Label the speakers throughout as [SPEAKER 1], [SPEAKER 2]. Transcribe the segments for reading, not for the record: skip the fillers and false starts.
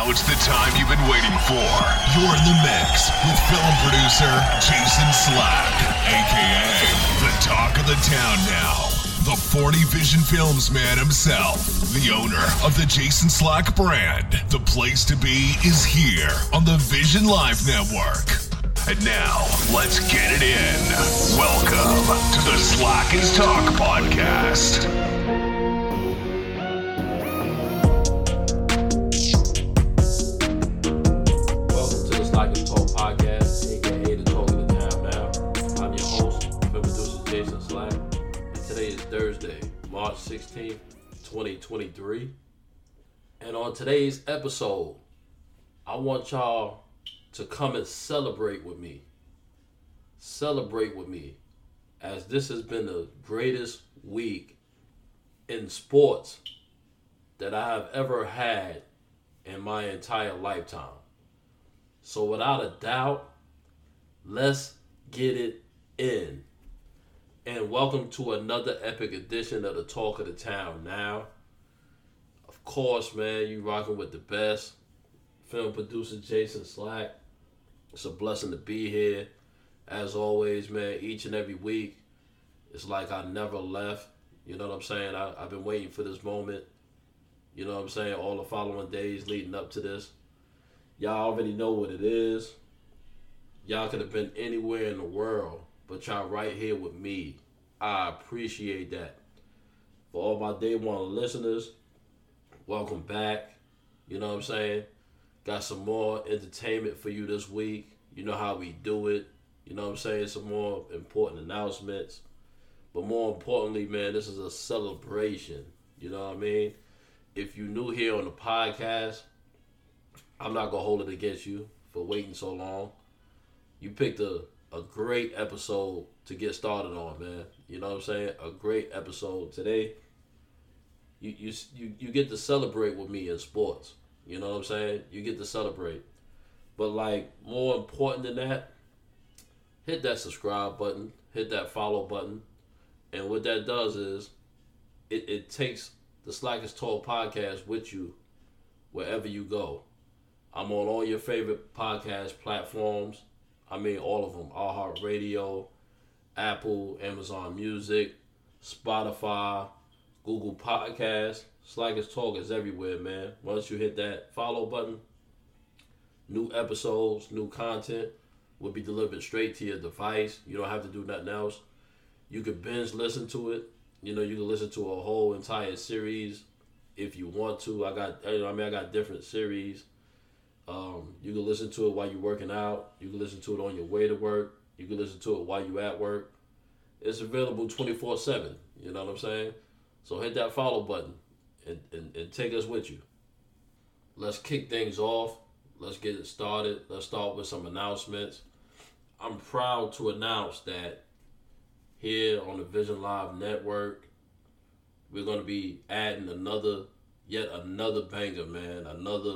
[SPEAKER 1] Now it's the time you've been waiting for. You're in the mix with film producer Jason Slack, a.k.a. the talk of the town now. The 40 Vision Films man himself, the owner of the Jason Slack brand. The place to be is here on the Vision Live Network. And now, let's get it in. Welcome to the Slack is Talk podcast.
[SPEAKER 2] Welcome to the Slack is Talk podcast, aka the talk of the town now. I'm your host, film producer Jason Slack. Today is Thursday, March 16th, 2023. And on today's episode, I want y'all to come and celebrate with me. Celebrate with me, as this has been the greatest week in sports that I have ever had in my entire lifetime. So without a doubt, let's get it in. And welcome to another epic edition of the Talk of the Town now. Of course, man, you rocking with the best. Film producer Jason Slack. It's a blessing to be here. As always, man, each and every week, it's like I never left. You know what I'm saying? I've been waiting for this moment. You know what I'm saying? All the following days leading up to this. Y'all already know what it is. Y'all could have been anywhere in the world, but y'all right here with me. I appreciate that. For all my day one listeners, welcome back. You know what I'm saying? Got some more entertainment for you this week. You know how we do it. You know what I'm saying? Some more important announcements. But more importantly, man, this is a celebration. You know what I mean? If you're new here on the podcast, I'm not going to hold it against you for waiting so long. You picked a great episode to get started on, man. You know what I'm saying? A great episode today. You get to celebrate with me in sports. You know what I'm saying? You get to celebrate. But like, more important than that, hit that subscribe button, hit that follow button. And what that does is it takes the Slack is Talk podcast with you wherever you go. I'm on all your favorite podcast platforms. I mean, all of them. iHeartRadio, Apple, Amazon Music, Spotify, Google Podcasts. Slack is Talk is everywhere, man. Once you hit that follow button, new episodes, new content will be delivered straight to your device. You don't have to do nothing else. You could binge listen to it. You know, you can listen to a whole entire series if you want to. I got different series. You can listen to it while you're working out. You can listen to it on your way to work. You can listen to it while you're at work. It's available 24/7. You know what I'm saying? So hit that follow button and take us with you. Let's kick things off. Let's get it started. Let's start with some announcements. I'm proud to announce that here on the Vision Live Network, we're going to be adding yet another banger, man.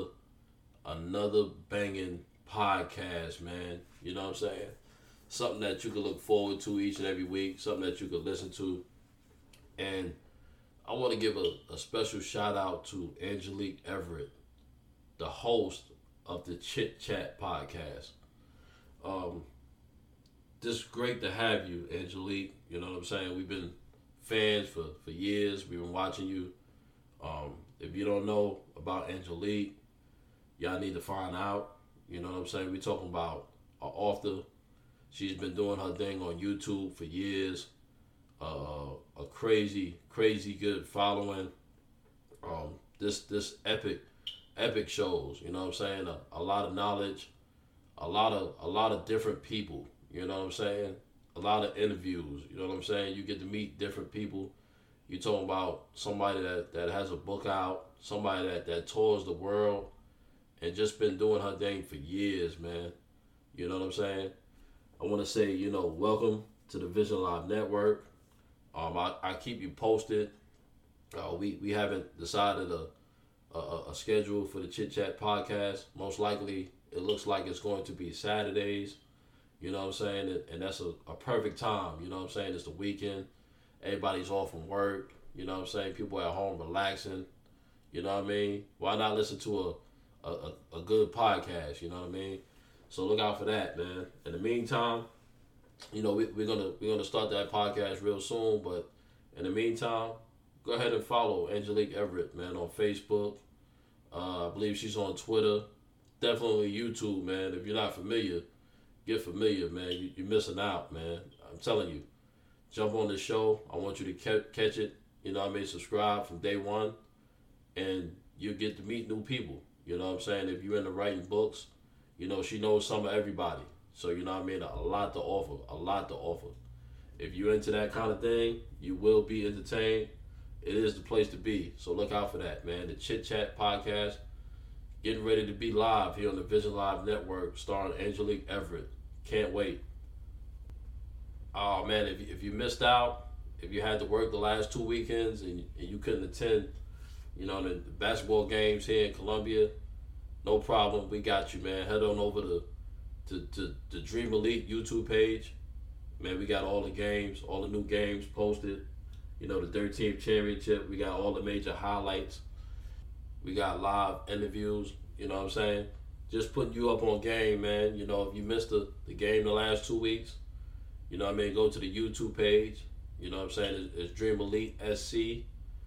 [SPEAKER 2] Another banging podcast, man. You know what I'm saying? Something that you can look forward to each and every week. Something that you can listen to. And I want to give a special shout out to Angelique Everett, the host of the Chit Chat podcast. Just great to have you, Angelique. You know what I'm saying? We've been fans for years. We've been watching you. If you don't know about Angelique, y'all need to find out. You know what I'm saying? We're talking about an author. She's been doing her thing on YouTube for years. A crazy good following. This epic shows. You know what I'm saying? A lot of knowledge. A lot of different people. You know what I'm saying? A lot of interviews. You know what I'm saying? You get to meet different people. You're talking about somebody that has a book out. Somebody that tours the world. And just been doing her thing for years, man. You know what I'm saying? I want to say, welcome to the Vision Live Network. I keep you posted. We haven't decided a schedule for the Chit Chat podcast. Most likely, it looks like it's going to be Saturdays. You know what I'm saying? And that's a perfect time. You know what I'm saying? It's the weekend. Everybody's off from work. You know what I'm saying? People at home relaxing. You know what I mean? Why not listen to a good podcast. You know what I mean? So look out for that, man. In the meantime, we're gonna start that podcast real soon. But in the meantime, go ahead and follow Angelique Everett, man, on Facebook. I believe she's on Twitter. Definitely YouTube, man. If you're not familiar, get familiar, man. You're missing out, man. I'm telling you. Jump on the show. I want you to catch it. You know what I mean? Subscribe from day one. And you get to meet new people. You know what I'm saying? If you're into writing books, she knows some of everybody. So, you know what I mean? A lot to offer. If you're into that kind of thing, you will be entertained. It is the place to be. So look out for that, man. The Chit Chat podcast, getting ready to be live here on the Vision Live Network, starring Angelique Everett. Can't wait. Oh, man, if you missed out, if you had to work the last 2 weekends and you couldn't attend, the basketball games here in Columbia, no problem. We got you, man. Head on over to the Dream Elite YouTube page. Man, we got all the games, all the new games posted. The 13th championship. We got all the major highlights. We got live interviews. You know what I'm saying? Just putting you up on game, man. If you missed the game the last 2 weeks, go to the YouTube page. You know what I'm saying? It's Dream Elite SC.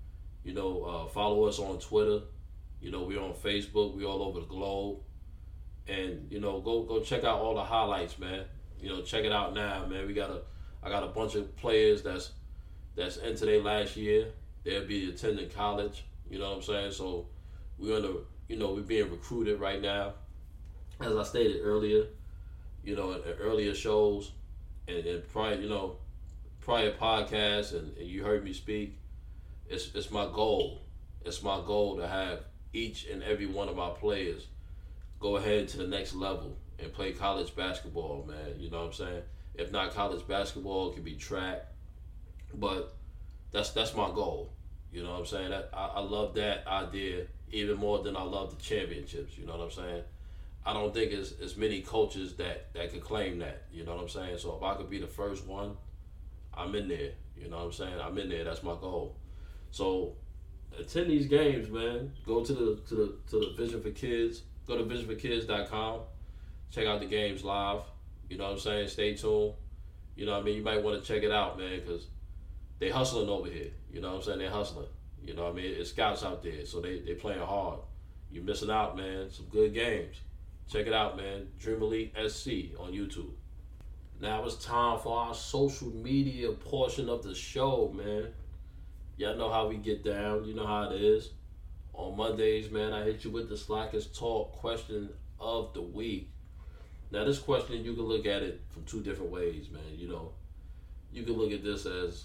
[SPEAKER 2] Follow us on Twitter. We're on Facebook. We're all over the globe. And, go check out all the highlights, man. Check it out now, man. I got a bunch of players that's into their last year. They'll be attending college. You know what I'm saying? So we're being recruited right now. As I stated earlier, in earlier shows and prior podcasts, and you heard me speak. It's my goal. It's my goal to have each and every one of my players go ahead to the next level and play college basketball, man. You know what I'm saying? If not college basketball, it could be track. But that's my goal. You know what I'm saying? I love that idea even more than I love the championships. You know what I'm saying? I don't think it's many coaches that could claim that. You know what I'm saying? So if I could be the first one, I'm in there. You know what I'm saying? I'm in there. That's my goal. So attend these games, man. Go to the Vision for Kids. Go to visionforkids.com. Check out the games live. You know what I'm saying? Stay tuned. You know what I mean? You might want to check it out, man, because they hustling over here. You know what I'm saying? They're hustling. You know what I mean? It's scouts out there, so they playing hard. You're missing out, man. Some good games. Check it out, man. Dream Elite SC on YouTube. Now it's time for our social media portion of the show, man. Y'all know how we get down. You know how it is. On Mondays, man, I hit you with the Slackers Talk question of the week. Now, this question, you can look at it from two different ways, man. You can look at this as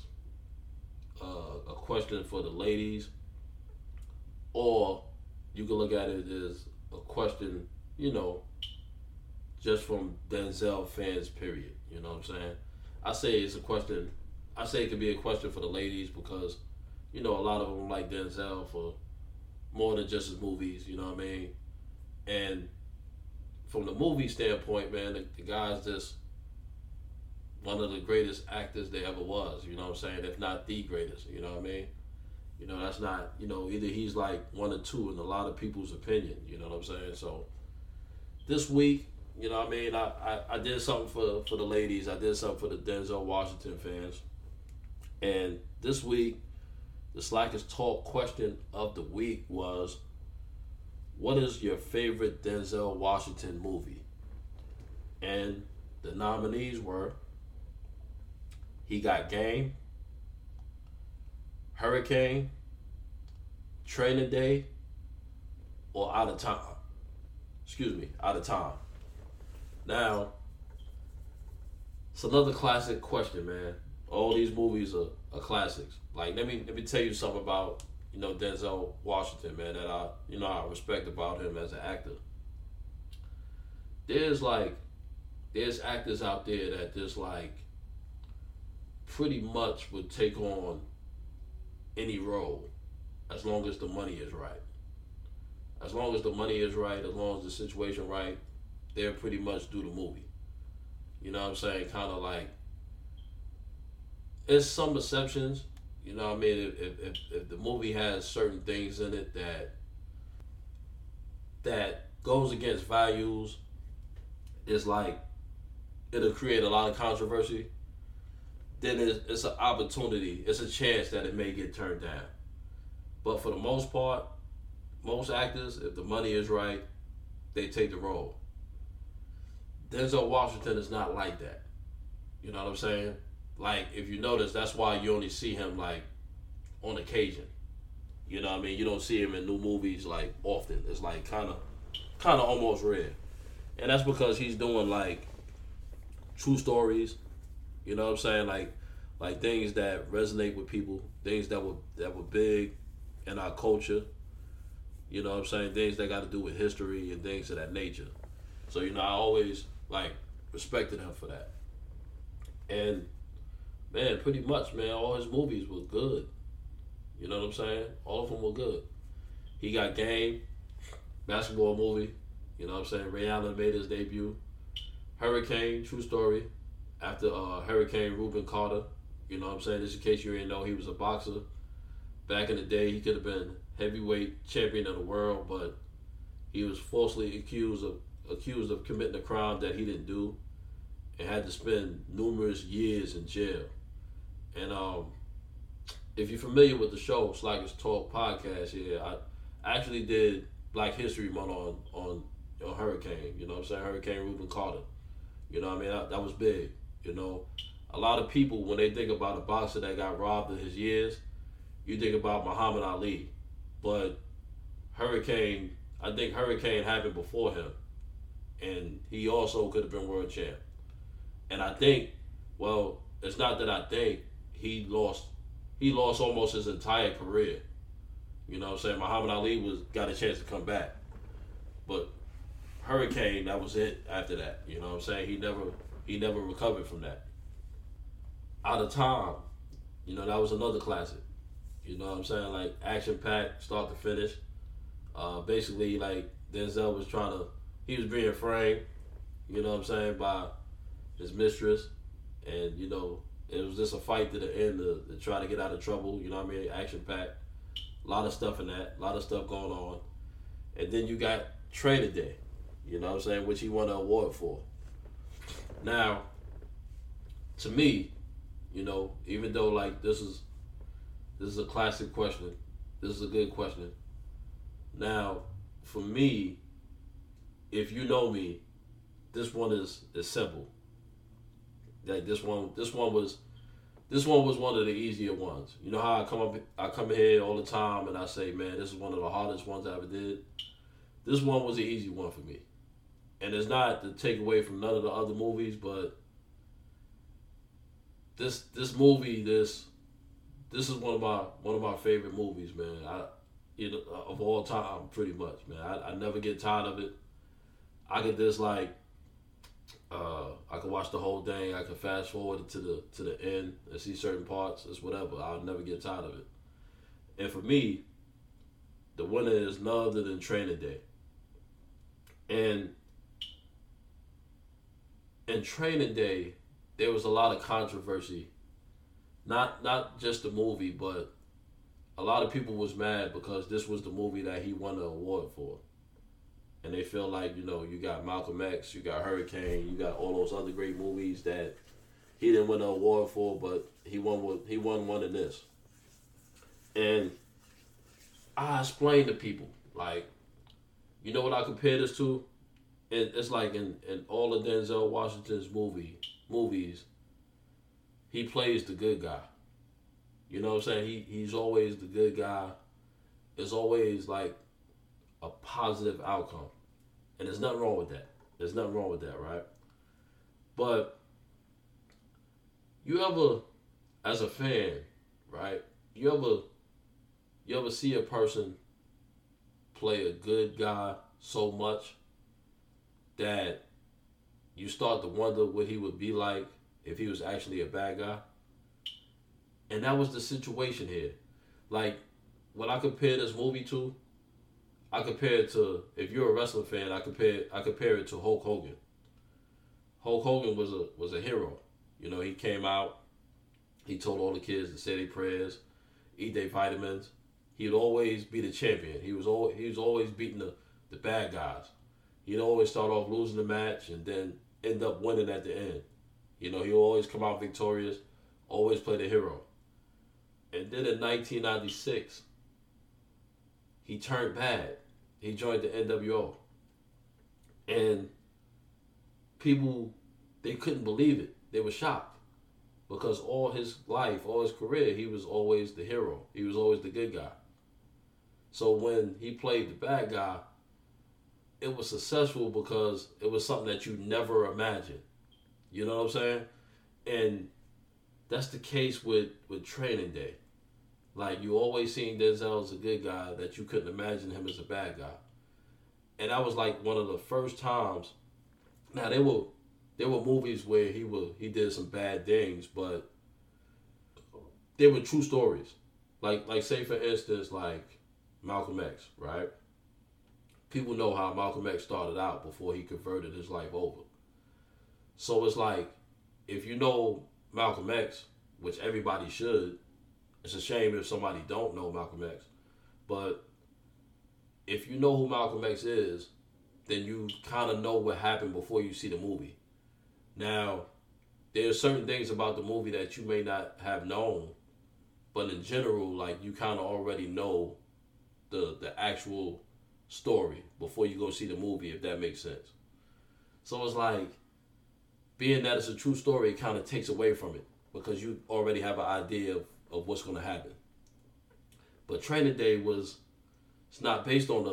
[SPEAKER 2] a question for the ladies, or you can look at it as a question, just from Denzel fans, period. You know what I'm saying? I say it's a question. I say it could be a question for the ladies because, a lot of them like Denzel for more than just his movies. You know what I mean? And from the movie standpoint, man, the guy's just one of the greatest actors there ever was. You know what I'm saying? If not the greatest. You know what I mean? That's not, either he's like one or two in a lot of people's opinion. You know what I'm saying? So this week, you know what I mean? I did something for the ladies. I did something for the Denzel Washington fans. And this week, the Slackers Talk question of the week was, what is your favorite Denzel Washington movie? And the nominees were He Got Game, Hurricane, Training Day, or Out of Time. Out of Time. Now, it's another classic question, man. All these movies are classics. Like, let me tell you something about, Denzel Washington, man, that I respect about him as an actor. There's actors out there that just pretty much would take on any role as long as the money is right. As long as the money is right, as long as the situation right, they'll pretty much do the movie. You know what I'm saying? Kind of like, there's some exceptions. You know what I mean? If the movie has certain things in it that that goes against values, is like it'll create a lot of controversy, then it's an opportunity, it's a chance that it may get turned down. But for the most part, most actors, if the money is right, they take the role. Denzel Washington is not like that. You know what I'm saying? Like, if you notice, that's why you only see him, like, on occasion. You know what I mean? You don't see him in new movies, like, often. It's, like, kind of almost rare. And that's because he's doing, like, true stories. You know what I'm saying? Like things that resonate with people, things that were big in our culture. You know what I'm saying? Things that got to do with history and things of that nature. So, you know, I always, like, respected him for that. And, man, pretty much, man, all his movies were good. You know what I'm saying? All of them were good. He got Game, basketball movie. You know what I'm saying? Ray Allen made his debut. Hurricane, true story. After Hurricane Reuben Carter. You know what I'm saying? Just in case you didn't know, he was a boxer. Back in the day, he could have been heavyweight champion of the world, but he was falsely accused of committing a crime that he didn't do, and had to spend numerous years in jail. And if you're familiar with the show, Slackers Talk podcast here, I actually did Black History Month on Hurricane. You know what I'm saying? Hurricane Reuben Carter. You know what I mean? That was big. You know, a lot of people, when they think about a boxer that got robbed of his years, you think about Muhammad Ali. But I think Hurricane happened before him. And he also could have been world champ. And I think, well, it's not that I think, he lost almost his entire career. You know what I'm saying? Muhammad Ali got a chance to come back. But Hurricane, that was it after that. You know what I'm saying? He never recovered from that. Out of Time, you know, that was another classic. You know what I'm saying? Like, action-packed, start to finish. Basically, like, Denzel was he was being framed, you know what I'm saying, by his mistress. And, you know, it was just a fight to the end to try to get out of trouble, you know what I mean? Action-packed. A lot of stuff in that. A lot of stuff going on. And then you got Training Day, you know what I'm saying, which he won an award for. Now, to me, you know, even though, like, this is a classic question, this is a good question. Now, for me, if you know me, this one is simple. Like, this one was one of the easier ones. You know how I come here all the time and I say, man, this is one of the hardest ones I ever did. This one was an easy one for me. And it's not to take away from none of the other movies, but this movie, this is one of my favorite movies, man. Of all time, pretty much, man. I never get tired of it. I could just I could watch the whole thing. I could fast forward it to the end and see certain parts. It's whatever. I'll never get tired of it. And for me, the winner is none other than Training Day. And in Training Day, there was a lot of controversy. Not just the movie, but a lot of people was mad because this was the movie that he won the award for. And they feel like, you know, you got Malcolm X, you got Hurricane, you got all those other great movies that he didn't win an award for, but he won one in this. And I explained to people, like, you know what I compare this to? It's like in all of Denzel Washington's movies, he plays the good guy. You know what I'm saying? He's always the good guy. It's always like a positive outcome. And there's nothing wrong with that. There's nothing wrong with that, right? But you ever, as a fan, right? You ever see a person play a good guy so much that you start to wonder what he would be like if he was actually a bad guy? And that was the situation here. Like, when I compare this movie to, I compare it to, if you're a wrestling fan, I compare it to Hulk Hogan. Hulk Hogan was a hero. You know, he came out, he told all the kids to say their prayers, eat their vitamins. He'd always be the champion. He was always beating the the bad guys. He'd always start off losing the match and then end up winning at the end. You know, he'll always come out victorious, always play the hero. And then in 1996, he turned bad. He joined the NWO. And people, they couldn't believe it. They were shocked. Because all his life, all his career, he was always the hero. He was always the good guy. So when he played the bad guy, it was successful because it was something that you never imagined. You know what I'm saying? And that's the case with Training Day. Like, you always seen Denzel as a good guy that you couldn't imagine him as a bad guy. And that was like one of the first times. Now, there were movies where he did some bad things, but they were true stories. Like say for instance, like Malcolm X, right? People know how Malcolm X started out before he converted his life over. So it's like, if you know Malcolm X, which everybody should, it's a shame if somebody don't know Malcolm X, but if you know who Malcolm X is, then you kind of know what happened before you see the movie. Now, there are certain things about the movie that you may not have known, but in general, like, you kind of already know the actual story before you go see the movie, if that makes sense. So it's like, being that it's a true story, it kind of takes away from it because you already have an idea of what's going to happen. But Training Day it's not based on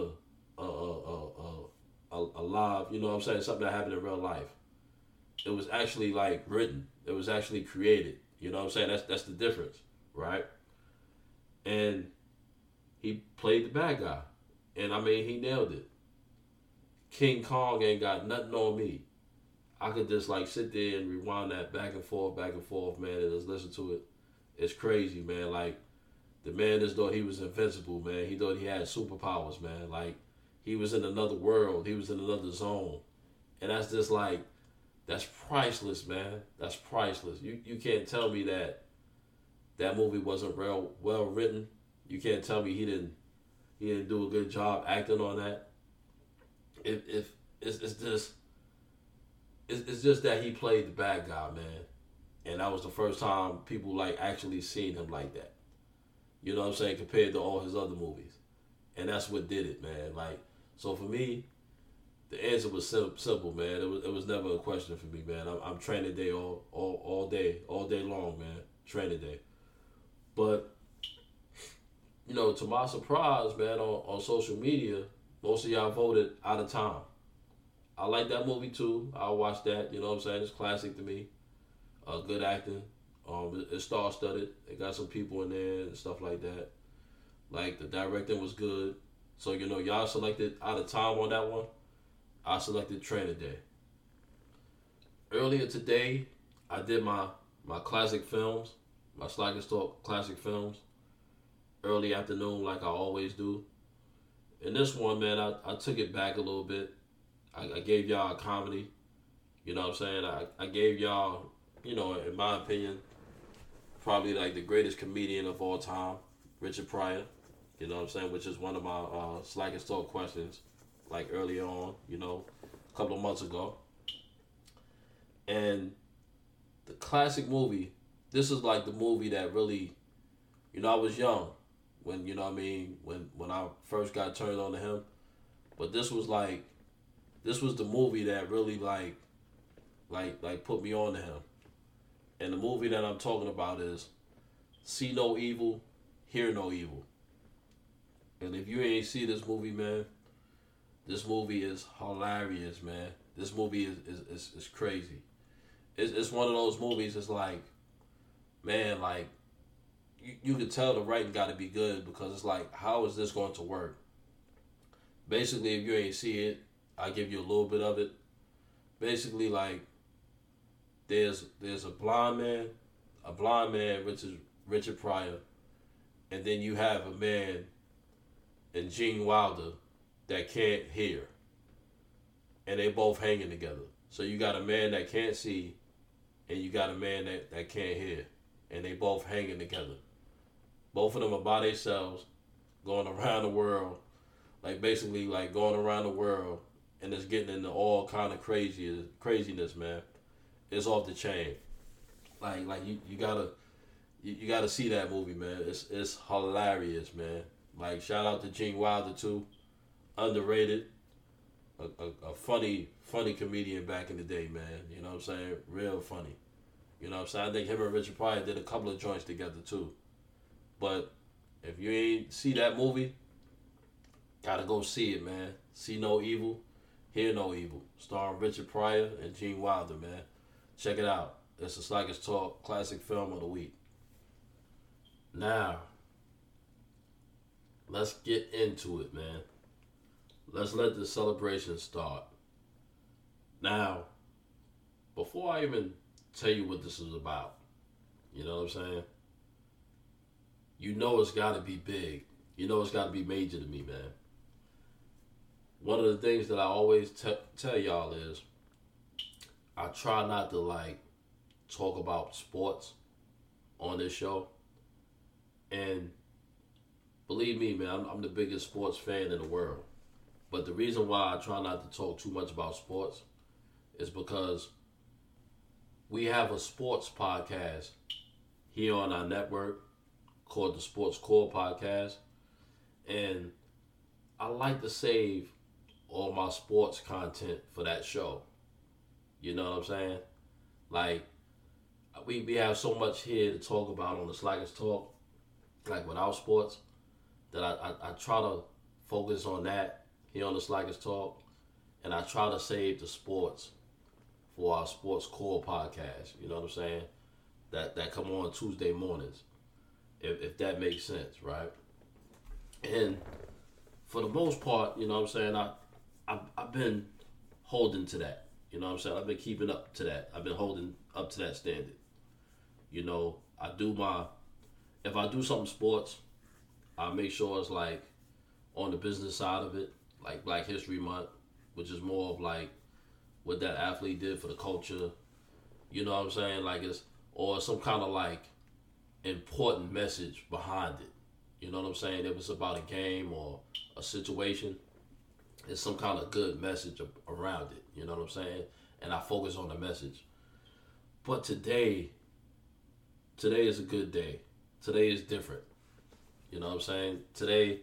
[SPEAKER 2] a live, you know what I'm saying, something that happened in real life. It was actually like written. It was actually created. You know what I'm saying? That's the difference, right? And he played the bad guy. And I mean, he nailed it. King Kong ain't got nothing on me. I could just like sit there and rewind that back and forth, man, and just listen to it. It's crazy, man. Like, the man just thought he was invincible, man. He thought he had superpowers, man. Like, he was in another world. He was in another zone. And that's just like, that's priceless, man. That's priceless. You can't tell me that movie wasn't well written. You can't tell me he didn't do a good job acting on that. If it's just that he played the bad guy, man. And that was the first time people like actually seen him like that. You know what I'm saying? Compared to all his other movies. And that's what did it, man. Like, so for me, the answer was simple, man. It was never a question for me, man. I'm Training Day all day long, man. Training Day. But, you know, to my surprise, man, on social media, most of y'all voted Out of Time. I like that movie too. I'll watch that. You know what I'm saying? It's classic to me. Good acting. It's star-studded. It got some people in there and stuff like that. Like, the directing was good. So, you know, y'all selected Out of Time on that one. I selected Training Day. Earlier today, I did my classic films, my Slackers Talk classic films. Early afternoon, like I always do. In this one, man, I took it back a little bit. I gave y'all a comedy. You know what I'm saying? I gave y'all, you know, in my opinion, probably like the greatest comedian of all time, Richard Pryor. You know what I'm saying? Which is one of my Slackers Talk questions, like earlier on, you know, a couple of months ago. And the classic movie, this is like the movie that really, you know, I was young when, you know what I mean, when I first got turned on to him. But this was the movie that really like put me on to him. And the movie that I'm talking about is See No Evil, Hear No Evil. And if you ain't see this movie, man, this movie is hilarious, man. This movie is crazy. It's one of those movies. It's like, man, like you could tell the writing got to be good because it's like, how is this going to work? Basically, if you ain't see it, I'll give you a little bit of it. Basically, like, there's a blind man, which is Richard Pryor, and then you have a man in Gene Wilder that can't hear, and they both hanging together. So you got a man that can't see, and you got a man that can't hear, and they both hanging together. Both of them are by themselves, going around the world like basically like going around the world and it's getting into all kind of craziness, man. It's off the chain. Like you gotta see that movie, man. It's hilarious, man. Like shout out to Gene Wilder too, underrated, a funny comedian back in the day, man. You know what I'm saying? Real funny. You know what I'm saying? I think him and Richard Pryor did a couple of joints together too. But if you ain't see that movie, gotta go see it, man. See No Evil, Hear No Evil. Starring Richard Pryor and Gene Wilder, man. Check it out. It's the Slackers Talk Classic Film of the Week. Now, let's get into it, man. Let's let the celebration start. Now, before I even tell you what this is about, you know what I'm saying? You know it's got to be big. You know it's got to be major to me, man. One of the things that I always tell y'all is I try not to like talk about sports on this show. And believe me, man, I'm the biggest sports fan in the world. But the reason why I try not to talk too much about sports is because we have a sports podcast here on our network called the Sports Core Podcast. And I like to save all my sports content for that show. You know what I'm saying? Like, we have so much here to talk about on the Slackers Talk, like without sports, that I try to focus on that here on the Slackers Talk, and I try to save the sports for our Sports Core Podcast. You know what I'm saying? That come on Tuesday mornings, if that makes sense, right? And for the most part, you know what I'm saying, I've been holding to that. You know what I'm saying? I've been keeping up to that. I've been holding up to that standard. You know, if I do something sports, I make sure it's like on the business side of it, like Black History Month, which is more of like what that athlete did for the culture. You know what I'm saying? Like or some kind of like important message behind it. You know what I'm saying? If it's about a game or a situation, it's some kind of good message around it. You know what I'm saying? And I focus on the message. But today is a good day. Today is different. You know what I'm saying? Today,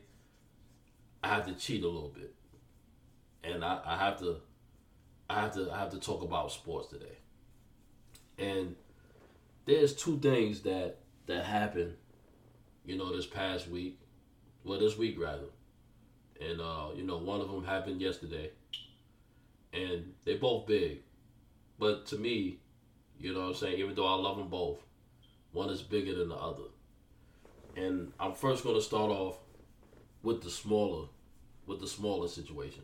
[SPEAKER 2] I have to cheat a little bit, and I have to talk about sports today. And there's two things that happened, you know, this past week. Well, this week rather. And you know, one of them happened yesterday, and they're both big. But to me, you know what I'm saying, even though I love them both, one is bigger than the other. And I'm first going to start off with the smaller situation.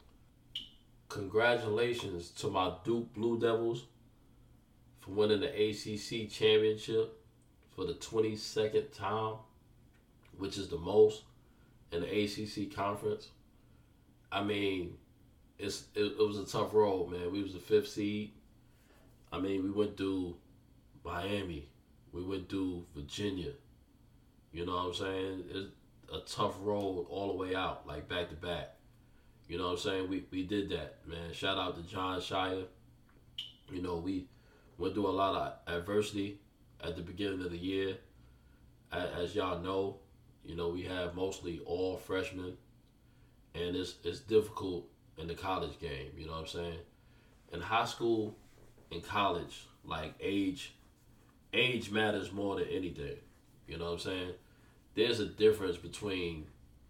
[SPEAKER 2] Congratulations to my Duke Blue Devils for winning the ACC championship for the 22nd time, which is the most in the ACC conference. I mean, it was a tough road, man. We was the 5th seed. I mean, we went through Miami. We went through Virginia. You know what I'm saying? It's a tough road all the way out, like back to back. You know what I'm saying? We did that, man. Shout out to John Shire. You know, we went through a lot of adversity at the beginning of the year. As y'all know, you know, we have mostly all freshmen, and it's difficult in the college game, you know what I'm saying? In high school and college, like age matters more than anything, you know what I'm saying? There's a difference between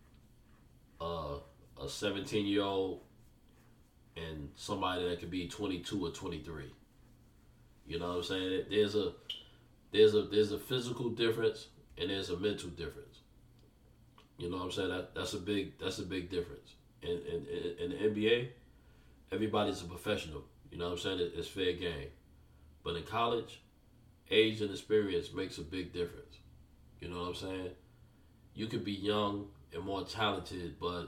[SPEAKER 2] a 17-year-old and somebody that could be 22 or 23. You know what I'm saying? There's a physical difference and there's a mental difference. You know what I'm saying? That's a big difference. In the NBA, everybody's a professional. You know what I'm saying? It's fair game. But in college, age and experience makes a big difference. You know what I'm saying? You could be young and more talented, but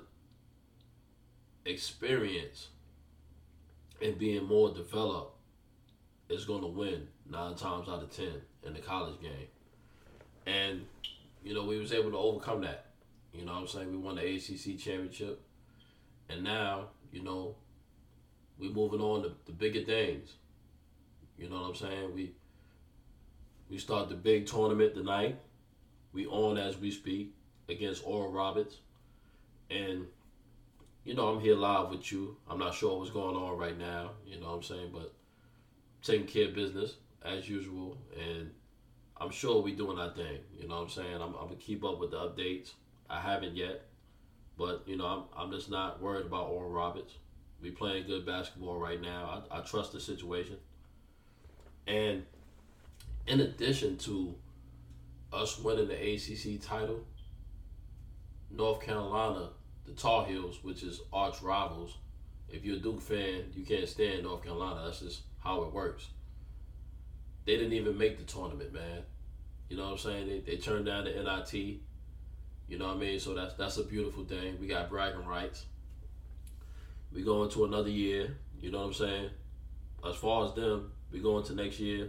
[SPEAKER 2] experience and being more developed is going to win 9 times out of 10 in the college game. And, you know, we was able to overcome that. You know what I'm saying? We won the ACC championship. And now, you know, we moving on to the bigger things. You know what I'm saying? We start the big tournament tonight. We on as we speak against Oral Roberts. And, you know, I'm here live with you. I'm not sure what's going on right now, you know what I'm saying? But taking care of business as usual. And I'm sure we doing our thing, you know what I'm saying? I'm going to keep up with the updates. I haven't yet. But, you know, I'm just not worried about Oral Roberts. We playing good basketball right now. I trust the situation. And in addition to us winning the ACC title, North Carolina, the Tar Heels, which is arch rivals, if you're a Duke fan, you can't stand North Carolina. That's just how it works. They didn't even make the tournament, man. You know what I'm saying? They turned down the NIT. You know what I mean? So that's a beautiful thing. We got bragging rights. We go into another year. You know what I'm saying? As far as them, we go into next year.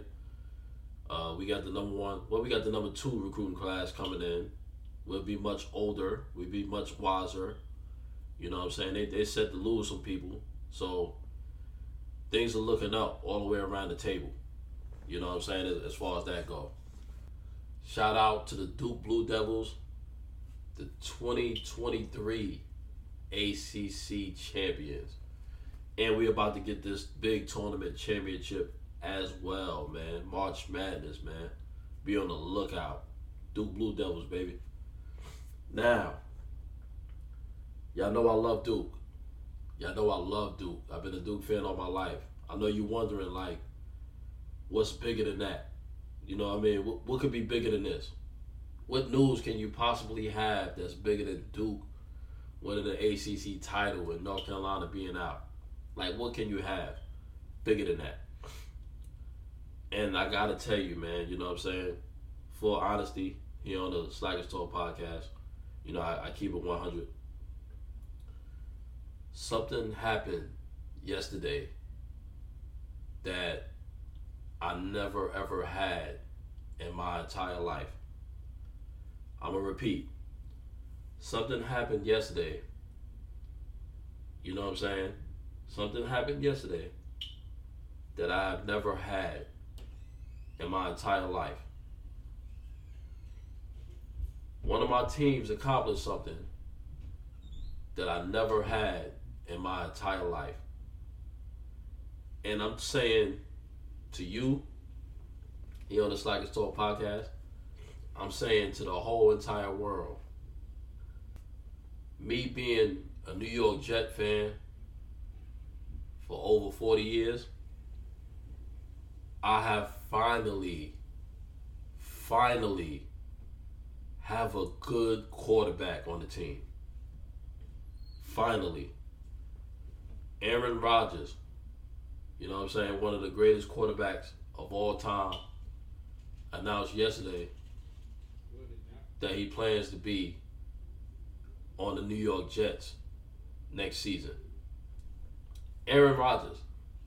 [SPEAKER 2] We got the number 2 recruiting class coming in. We'll be much older. We'll be much wiser. You know what I'm saying? They set to lose some people. So things are looking up all the way around the table. You know what I'm saying? As far as that go. Shout out to the Duke Blue Devils, the 2023 ACC champions. And we're about to get this big tournament championship as well, man. March Madness, man. Be on the lookout. Duke Blue Devils, baby. Now, y'all know I love Duke. Y'all know I love Duke. I've been a Duke fan all my life. I know you're wondering, like, what's bigger than that? You know what I mean? What could be bigger than this? What news can you possibly have that's bigger than Duke winning the ACC title and North Carolina being out? Like, what can you have bigger than that? And I gotta tell you, man, you know what I'm saying? Full honesty, here on the Slackers Talk podcast, you know, I keep it 100. Something happened yesterday that I never ever had in my entire life. I'm gonna repeat. Something happened yesterday. You know what I'm saying? Something happened yesterday that I've never had in my entire life. One of my teams accomplished something that I never had in my entire life. And I'm saying to you, here on the Slackers Talk podcast, I'm saying to the whole entire world, me being a New York Jet fan for over 40 years, I have finally have a good quarterback on the team. Finally. Aaron Rodgers, you know what I'm saying, one of the greatest quarterbacks of all time, announced yesterday that he plans to be on the New York Jets next season. Aaron Rodgers,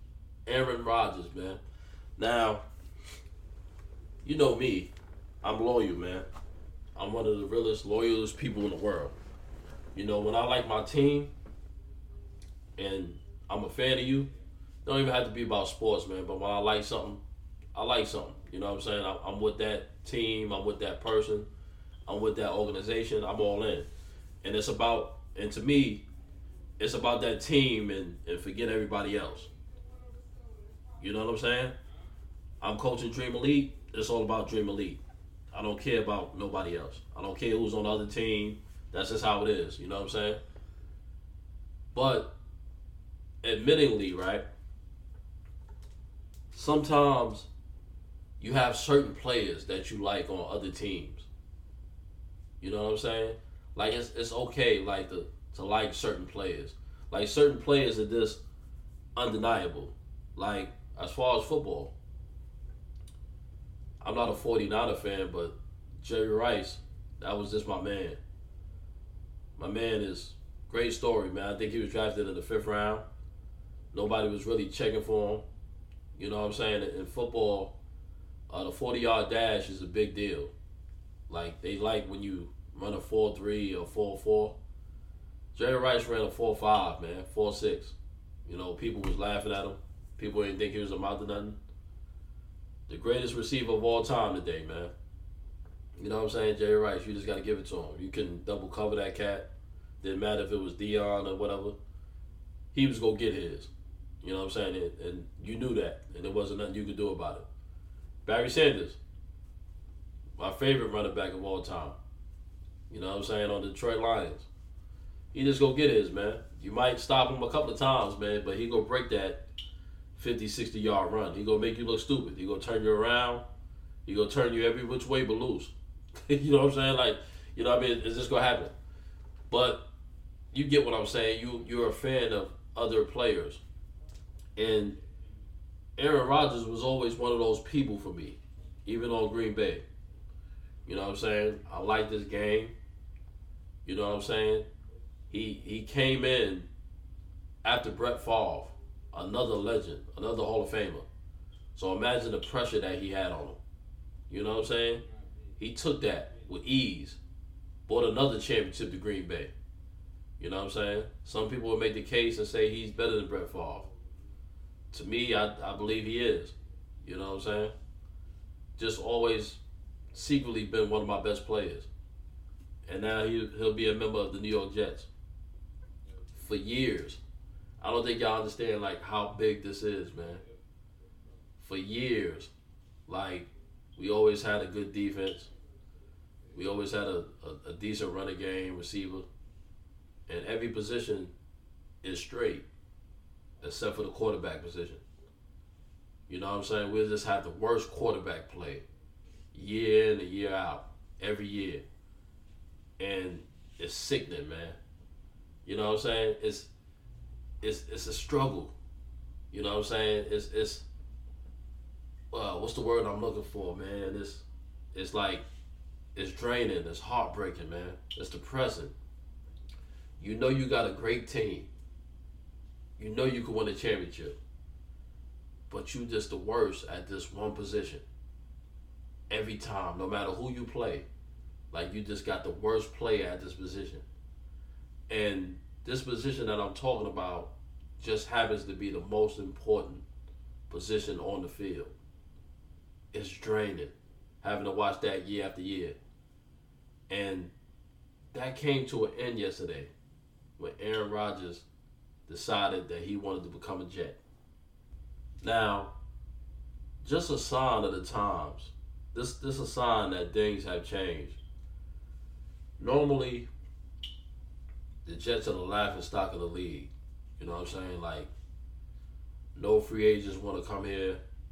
[SPEAKER 2] man. Now, you know me, I'm loyal, man. I'm one of the realest, loyalest people in the world. You know, when I like my team and I'm a fan of you, it don't even have to be about sports, man, but when I like something, I like something. You know what I'm saying? I'm with that team, I'm with that person, I'm with that organization, I'm all in. And to me, it's about that team and forget everybody else. You know what I'm saying? I'm coaching Dream Elite, it's all about Dream Elite. I don't care about nobody else. I don't care who's on the other team. That's just how it is. You know what I'm saying? But, admittingly, right, sometimes you have certain players that you like on other teams. You know what I'm saying? Like, it's okay, like, to like certain players. Like, certain players are just undeniable. Like, as far as football, I'm not a 49er fan, but Jerry Rice, that was just my man. My man is great story, man. I think he was drafted in the 5th round. Nobody was really checking for him. You know what I'm saying? In football, the 40-yard dash is a big deal. Like, they like when you run a 4.3 or 4.4. Jerry Rice ran a 4.5, man, 4.6. You know, people was laughing at him. People didn't think he was amount to nothing. The greatest receiver of all time today, man. You know what I'm saying? Jerry Rice, you just got to give it to him. You can double cover that cat. Didn't matter if it was Dion or whatever. He was going to get his. You know what I'm saying? And you knew that. And there wasn't nothing you could do about it. Barry Sanders, my favorite running back of all time. You know what I'm saying? On the Detroit Lions. He just go get his, man. You might stop him a couple of times, man, but he go break that 50, 60-yard run. He gonna make you look stupid. He gonna turn you around. He gonna turn you every which way but loose. You know what I'm saying? Like, you know what I mean? It's just gonna happen. But you get what I'm saying. You're a fan of other players. And Aaron Rodgers was always one of those people for me, even on Green Bay. You know what I'm saying? I like this game. You know what I'm saying? He came in after Brett Favre, another legend, another Hall of Famer. So imagine the pressure that he had on him. You know what I'm saying? He took that with ease, brought another championship to Green Bay. You know what I'm saying? Some people would make the case and say he's better than Brett Favre. To me, I believe he is. You know what I'm saying? Just always secretly been one of my best players. And now he'll be a member of the New York Jets. For years. I don't think y'all understand like how big this is, man. For years, like, we always had a good defense. We always had a decent running game, receiver. And every position is straight, except for the quarterback position. You know what I'm saying? We just had the worst quarterback play year in and year out, every year. And it's sickening, man. You know what I'm saying? It's a struggle. You know what I'm saying? It's what's the word I'm looking for, man? It's like, it's draining. It's heartbreaking, man. It's depressing. You know you got a great team. You know you can win a championship. But you just the worst at this one position. Every time, no matter who you play. Like, you just got the worst player at this position. And this position that I'm talking about just happens to be the most important position on the field. It's draining, having to watch that year after year. And that came to an end yesterday when Aaron Rodgers decided that he wanted to become a Jet. Now, just a sign of the times. This is a sign that things have changed. Normally, the Jets are the laughing stock of the league. You know what I'm saying? Like, no free agents want to come here.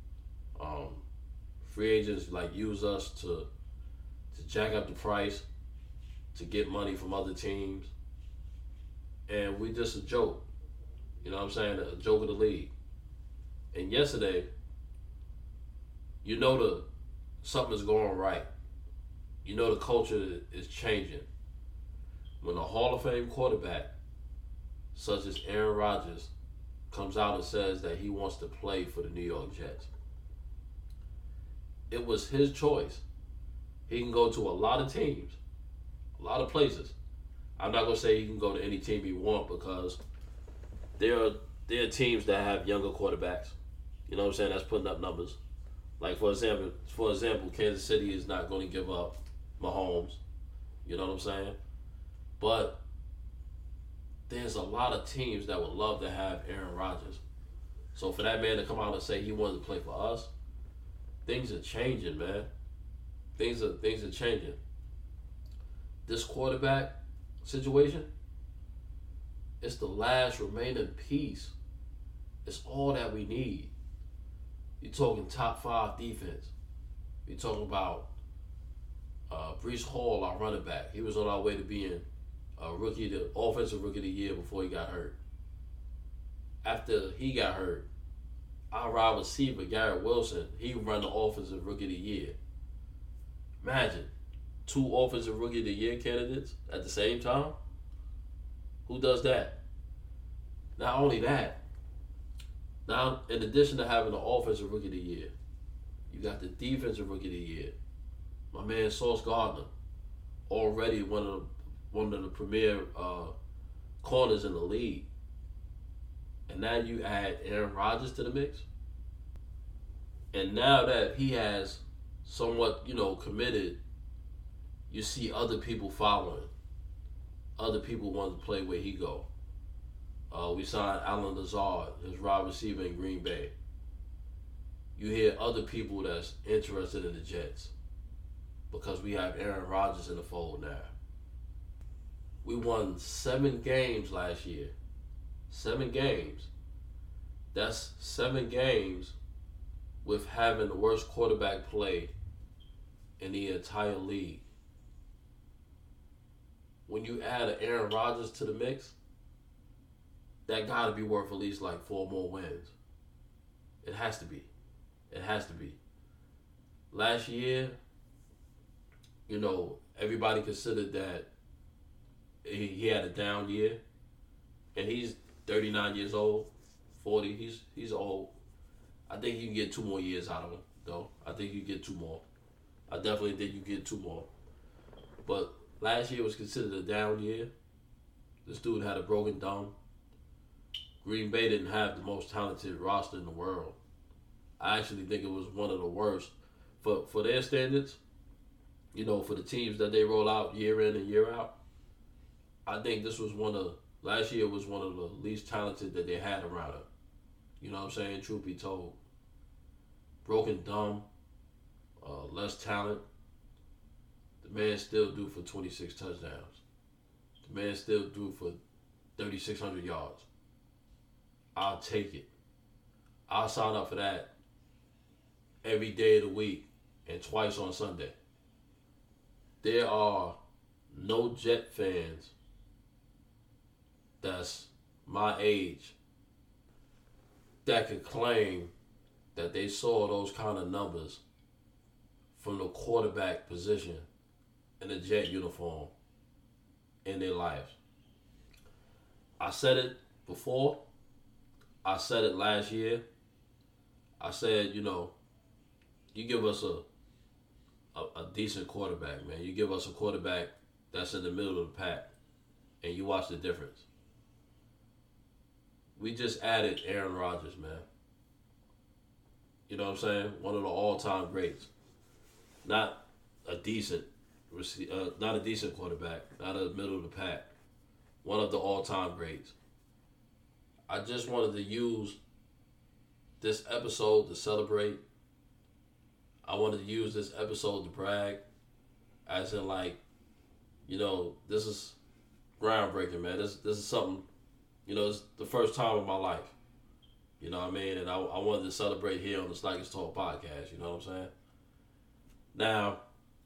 [SPEAKER 2] Free agents like use us to jack up the price, to get money from other teams. And we just a joke. You know what I'm saying? A joke of the league. And yesterday, you know something's going right. You know the culture is changing. When a Hall of Fame quarterback, such as Aaron Rodgers, comes out and says that he wants to play for the New York Jets. It was his choice. He can go to a lot of teams, a lot of places. I'm not going to say he can go to any team he wants because there are teams that have younger quarterbacks. You know what I'm saying? That's putting up numbers. Like, for example, Kansas City is not going to give up Mahomes. You know what I'm saying? But there's a lot of teams that would love to have Aaron Rodgers. So for that man to come out and say he wanted to play for us, things are changing, man. Things are changing. This quarterback situation, it's the last remaining piece. It's all that we need. You're talking top 5 defense. You're talking about Breece Hall, our running back. He was on our way to being the offensive rookie of the year before he got hurt. After he got hurt, our wide receiver, Garrett Wilson, he run the offensive rookie of the year. Imagine 2 offensive rookie of the year candidates at the same time. Who does that? Not only that, now in addition to having the offensive rookie of the year, you got the defensive rookie of the year. My man Sauce Gardner, already one of the premier corners in the league, and now you add Aaron Rodgers to the mix, and now that he has somewhat, committed, you see other people following. Other people want to play where he go. We signed Allen Lazard, his wide receiver in Green Bay. You hear other people that's interested in the Jets because we have Aaron Rodgers in the fold now. We won 7 games last year. 7 games. That's 7 games with having the worst quarterback play in the entire league. When you add an Aaron Rodgers to the mix, that got to be worth at least like 4 more wins. It has to be. It has to be. Last year, everybody considered that he had a down year, and he's 39 years old, 40. He's old. I think you can get 2 more years out of him, though. I think you get 2 more. I definitely think you get 2 more. But last year was considered a down year. This dude had a broken thumb. Green Bay didn't have the most talented roster in the world. I actually think it was one of the worst. For their standards, for the teams that they roll out year in and year out, I think last year was one of the least talented that they had around them. You know what I'm saying? Truth be told. Broken thumb, less talent. The man still due for 26 touchdowns. The man still due for 3,600 yards. I'll take it. I'll sign up for that every day of the week and twice on Sunday. There are no Jet fans that's my age that could claim that they saw those kind of numbers from the quarterback position in a Jet uniform in their lives. I said it before. I said it last year. I said, you give us a decent quarterback, man. You give us a quarterback that's in the middle of the pack, and you watch the difference. We just added Aaron Rodgers, man. You know what I'm saying? One of the all-time greats. Not a decent quarterback, not a middle of the pack. One of the all-time greats. I just wanted to use this episode to celebrate. I wanted to use this episode to brag. As in, this is groundbreaking, man. This is something, it's the first time in my life. You know what I mean? And I wanted to celebrate here on the Slackers Talk podcast. You know what I'm saying? Now,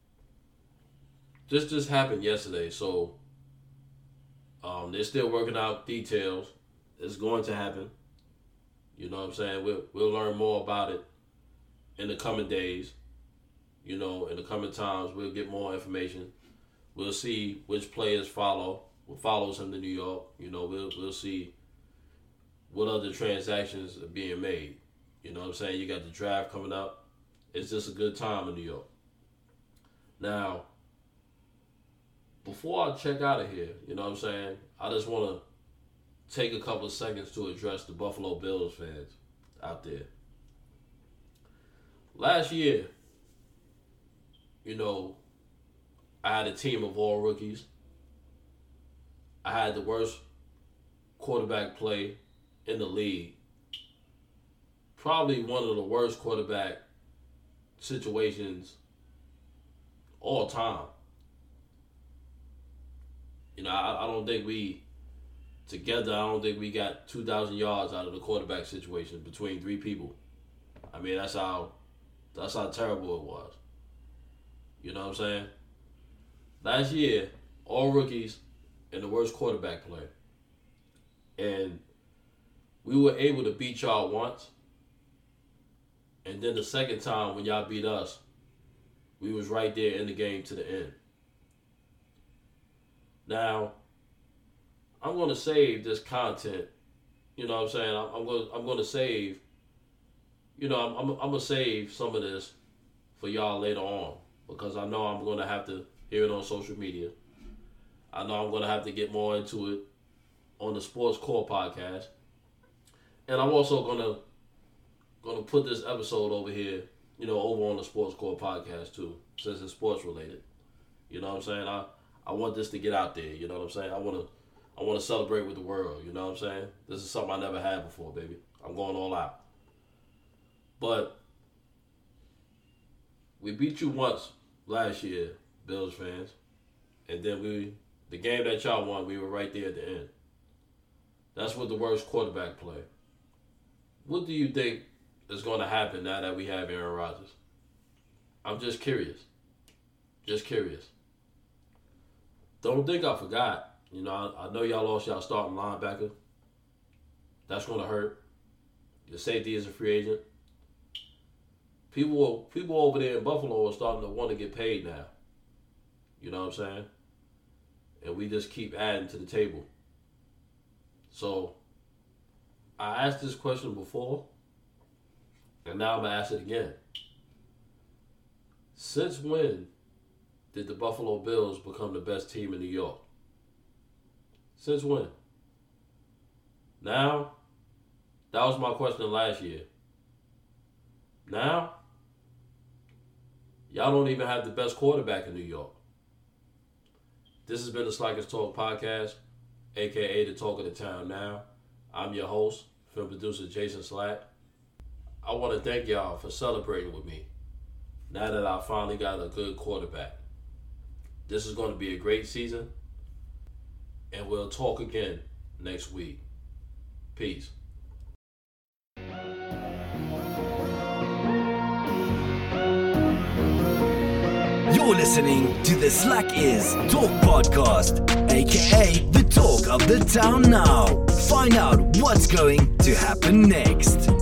[SPEAKER 2] this just happened yesterday, so they're still working out details. It's going to happen. You know what I'm saying? We'll learn more about it in the coming days. In the coming times, we'll get more information. We'll see which players follows him to New York. We'll see what other transactions are being made. You know what I'm saying? You got the draft coming up. It's just a good time in New York. Now, before I check out of here, you know what I'm saying? I just want to take a couple of seconds to address the Buffalo Bills fans out there. Last year, I had a team of all rookies. I had the worst quarterback play in the league. Probably one of the worst quarterback situations all time. I don't think we got 2,000 yards out of the quarterback situation between 3 people. I mean, that's how terrible it was. You know what I'm saying? Last year, all rookies and the worst quarterback play. And we were able to beat y'all once. And then the second time when y'all beat us, we was right there in the game to the end. Now, I'm going to save this content. You know what I'm saying? I'm going to save, I'm going to save some of this for y'all later on, because I know I'm going to have to hear it on social media. I know I'm going to have to get more into it on the Sports Core podcast. And I'm also gonna put this episode over here, over on the Sports Core podcast too, since it's sports related. You know what I'm saying? I want this to get out there, you know what I'm saying? I want to celebrate with the world, you know what I'm saying? This is something I never had before, baby. I'm going all out. But we beat you once last year, Bills fans. And then the game that y'all won, we were right there at the end. That's with the worst quarterback play. What do you think is going to happen now that we have Aaron Rodgers? I'm just curious. Just curious. Don't think I forgot. I know y'all lost y'all starting linebacker. That's going to hurt. Your safety is a free agent. People over there in Buffalo are starting to want to get paid now. You know what I'm saying? And we just keep adding to the table. So, I asked this question before, and now I'm going to ask it again. Since when did the Buffalo Bills become the best team in New York? Since when? Now, that was my question last year. Now, y'all don't even have the best quarterback in New York. This has been the Slackers Talk podcast, a.k.a. the Talk of the Town Now. I'm your host, film producer Jason Slack. I want to thank y'all for celebrating with me now that I finally got a good quarterback. This is going to be a great season, and we'll talk again next week. Peace.
[SPEAKER 3] You're listening to the Slack Is Talk podcast, aka the Talk of the Town Now. Find out what's going to happen next.